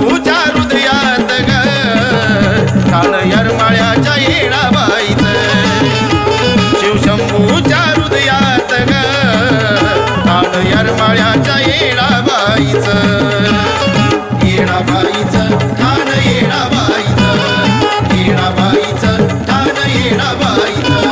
शिवशंभूच्या हृदयात ग ठाण येरमाळ्याच्या येणाबाईचं शिवशंभूच्या हृदयात ग ठाण येरमाळ्याच्या येणाबाईचं येणाबाईचं ठाण येणाबाईचं येणाबाईचं ठाण येणाबाईचं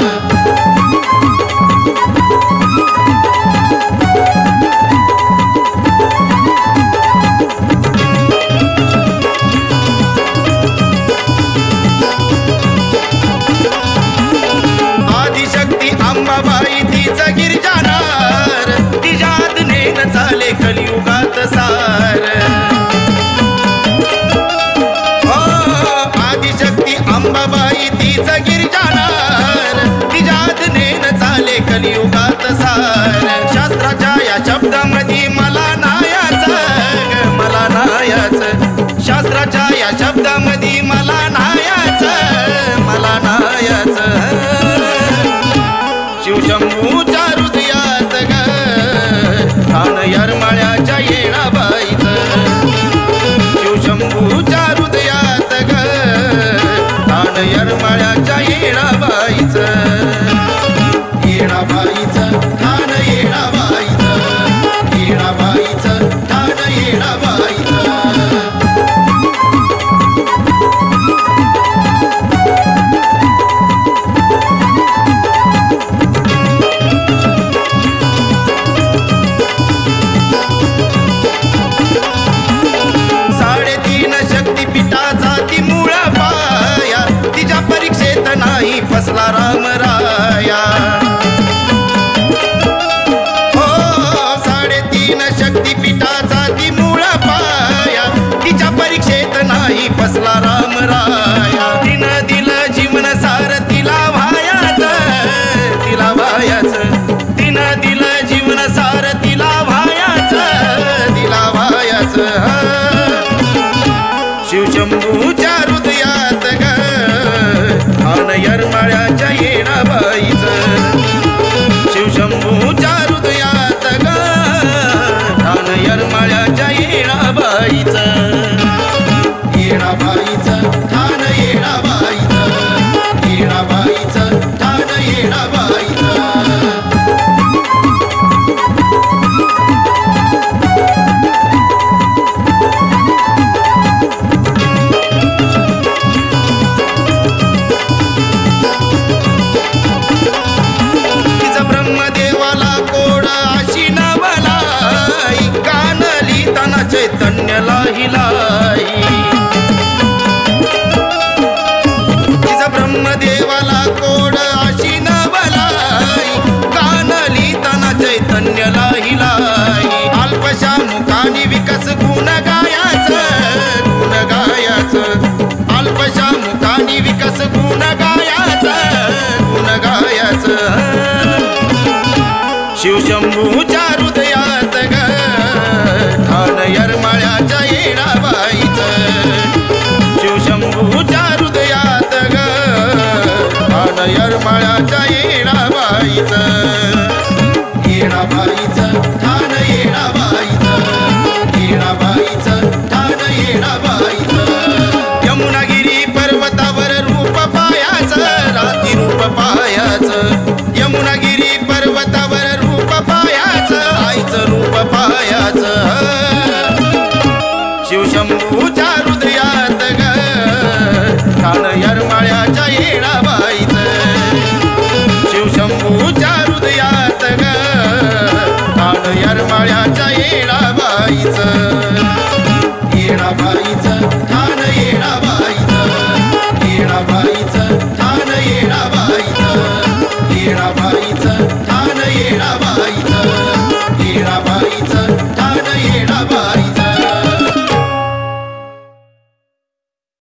अंबाबाई तिचा गिरजानार तिच्यात नेन झाले कलियुगात सार हो आदिशक्ती अंबाबाई तिचा गिरजानार तिच्यात नेन झाले कलियुगात सार शास्त्राच्या या शब्दामध्ये मला नायाचं मला नायाचं शास्त्राच्या या शब्दामध्ये मला नायाचं मला नायाचं शिवशंभूच्या हृदयात ग ठाण येरमाळ्याच्या येणाबाईचं शिवशंभूच्या हृदयात ग ठाण येरमाळ्याच्या येणाबाईचं येणाबाईचं ठाण येणाबाईचं येणाबाईचं ठाण येणाबाईचं नाही फसला राम राया हो 3.5 शक्तिपीठाचा ती मूळ पाया तिच्या परीक्षेत नाही फसला राम राया तिनं दिलं जीवन सार तिला भायाचं तिनं दिलं जीवन सार तिला भायाचं शिवशंभूच्या हृदयात ग ठाण येरमाळ्याच्या येणाबाईचं शिवशंभूच्या हृदयात ग ठाण येरमाळ्याच्या येणाबाईचं येणाबाईचं ठाण येणाबाईचं येणाबाईचं ठाण येणाबाईचं चैतन्यला हिलाई तिचा ब्रह्मदेवाला कोड अशी नवलाई कानली तना चैतन्यला हिलाई अल्पशा मुखानी विकस गुण गायाचं अल्पशा मुखानी विकस गुण गायाचं शिवशंभूच्या हृदयात ग ठाण येरमाळ्याच्या येणाबाईचं शिवशंभूच्या हृदयात ग ठाण येरमाळ्याच्या येणाबाईचं येणाबाईचं ठाण येणाबाईचं येणाबाईचं ठाण येणाबाईचं यमुनागिरी पर्वतावर रूप पायाचं राती रूप पायाचं यमुनागिरी पर्वतावर रूप पायाचं आईचं रूप पायाचं शिवशंभूच्या हृदयात ग ठाण येरमाळ्याच्या येणाबाईचं शिवशंभूच्या हृदयात ग ठाण येरमाळ्याच्या येणाबाईचं येणाबाईचं